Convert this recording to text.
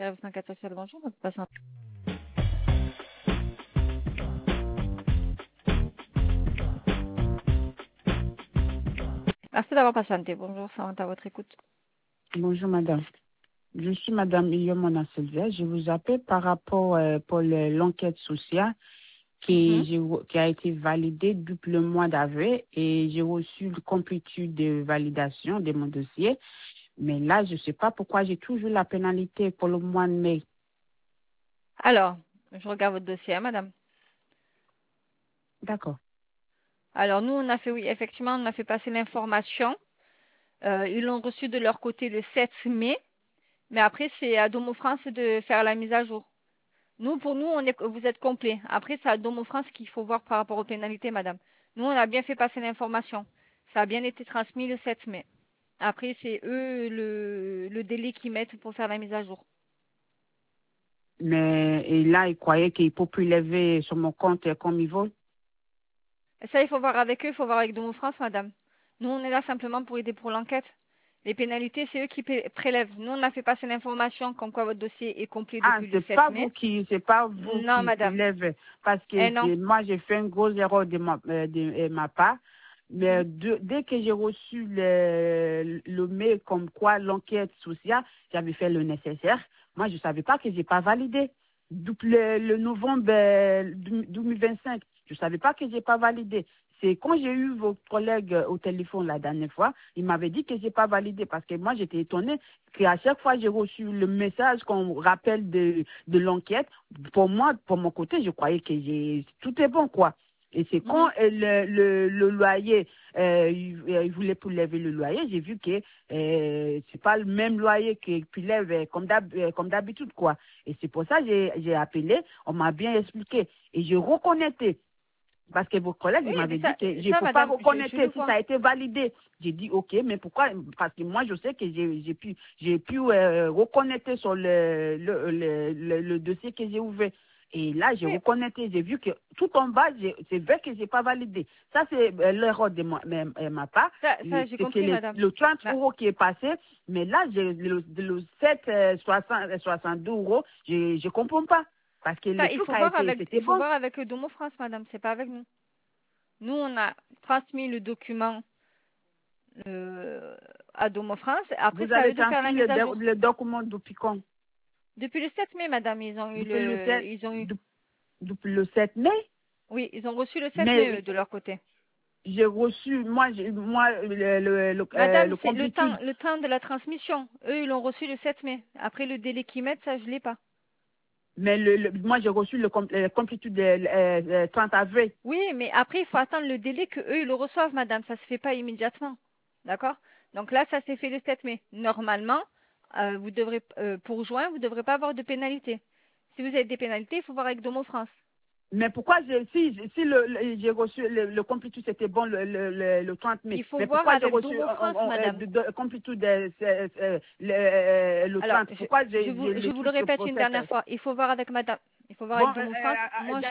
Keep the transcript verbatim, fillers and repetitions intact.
Service Enquête Sociale, bonjour. On peut passer en- Merci d'avoir patienté. Bonjour, ça va à votre écoute. Bonjour madame. Je suis madame Iyomona Sylvia. Je vous appelle par rapport euh, pour le- l'enquête sociale qui, Mhm. j'ai- qui a été validée depuis le mois d'avril et j'ai reçu le complétude de validation de mon dossier. Mais là, je ne sais pas pourquoi j'ai toujours la pénalité pour le mois de mai. Alors, je regarde votre dossier, hein, madame. D'accord. Alors, nous, on a fait, oui, effectivement, on a fait passer l'information. Euh, ils l'ont reçu de leur côté le sept mai. Mais après, c'est à Domo France de faire la mise à jour. Nous, pour nous, on est, vous êtes complet. Après, c'est à Domo France qu'il faut voir par rapport aux pénalités, madame. Nous, on a bien fait passer l'information. Ça a bien été transmis le sept mai. Après, c'est eux le, le délai qu'ils mettent pour faire la mise à jour. Mais et là, ils croyaient qu'il peut plus lever sur mon compte euh, comme ils veulent. Et ça, il faut voir avec eux, il faut voir avec Domo France, madame. Nous, on est là simplement pour aider pour l'enquête. Les pénalités, c'est eux qui pé- prélèvent. Nous, on a fait passer l'information comme quoi votre dossier est complet Ah, depuis le c'est sept pas mai. vous qui, c'est pas vous Non, qui madame. lève parce que Eh non. c'est moi j'ai fait une grosse erreur de ma euh, de, euh, ma part. Mais Mhm. de- dès que j'ai reçu le, le mail comme quoi l'enquête sociale, j'avais fait le nécessaire. Moi, je savais pas que j'ai pas validé. Depuis le, le novembre euh, deux mille vingt-cinq, je savais pas que j'ai pas validé. C'est quand j'ai eu vos collègues au téléphone la dernière fois, ils m'avaient dit que j'ai pas validé parce que moi j'étais étonnée qu'à chaque fois j'ai reçu le message qu'on rappelle de, de l'enquête. Pour moi, pour mon côté, je croyais que j'ai tout est bon quoi. Et c'est quand Mhm. euh, le, le, le loyer, euh, il, euh, il voulait pour lever le loyer, j'ai vu que euh, c'est pas le même loyer qu'il lève euh, comme d'hab- euh, comme d'habitude quoi. Et c'est pour ça que j'ai j'ai appelé, on m'a bien expliqué et je reconnais. Parce que vos collègues, Oui, ils mais m'avaient dit ça, que je ne ça, peux pas madame, je, reconnaître je le si vois. ça a été validé. J'ai dit ok, mais pourquoi? Parce que moi, je sais que j'ai j'ai pu, j'ai pu euh, reconnaître sur le, le, le, le, le dossier que j'ai ouvert. Et là, j'ai Oui, reconnaître, j'ai vu que tout en bas, j'ai- c'est vrai que j'ai pas validé. Ça, c'est euh, l'erreur de ma, ma, ma- ma part. ça, Le- ça j'ai C'est que compris, le, madame. le trente Ma- euros qui est passé, mais là, j'ai le, le sept euh, soixante, soixante-deux euros, je je comprends pas. Parce que le ça, il truc faut a voir été, avec, c'était il faut bon. voir avec Domo France, madame. C'est pas avec nous. Nous, on a transmis le document euh, à Domo France. Après, Vous c'est à avez eux de faire la transmis le, mise à do- jour. le document depuis quand? Depuis le sept mai, madame, ils ont eu Depuis le le, sept, ils ont eu, de- depuis le sept mai. oui, ils ont reçu le sept mai, Mais eux, de leur côté. j'ai reçu, moi, j'ai- moi le, le, le, euh, Madame, le c'est le temps, complétude. le temps de la transmission. Eux, ils l'ont reçu le sept mai. Après, le délai qu'ils mettent, ça, je l'ai pas. Mais le, le- moi, j'ai reçu le, com- le complétude de euh, euh, trente avril. Oui, mais après, il faut attendre le délai que eux ils le reçoivent, madame. Ça se fait pas immédiatement. D'accord? Donc là, ça s'est fait le sept mai. Normalement, euh, vous devrez, euh, pour juin, vous ne devrez pas avoir de pénalité. Si vous avez des pénalités, il faut voir avec Domo France. Mais pourquoi j'ai, si, si le, le- j'ai reçu le, le complétude, c'était bon le, le, le, le trente mai. Il faut Mais voir pourquoi j'ai avec reçu Domo euh, France, euh, euh, madame. de, de, complétude euh, euh, euh, le, euh, le Alors, trente? je, Pourquoi je j'ai, vous, j'ai je le vous le truc répète pour une cette... dernière fois. Il faut voir avec madame. Il faut voir Bon, avec euh, Domo France. euh, Moi, euh,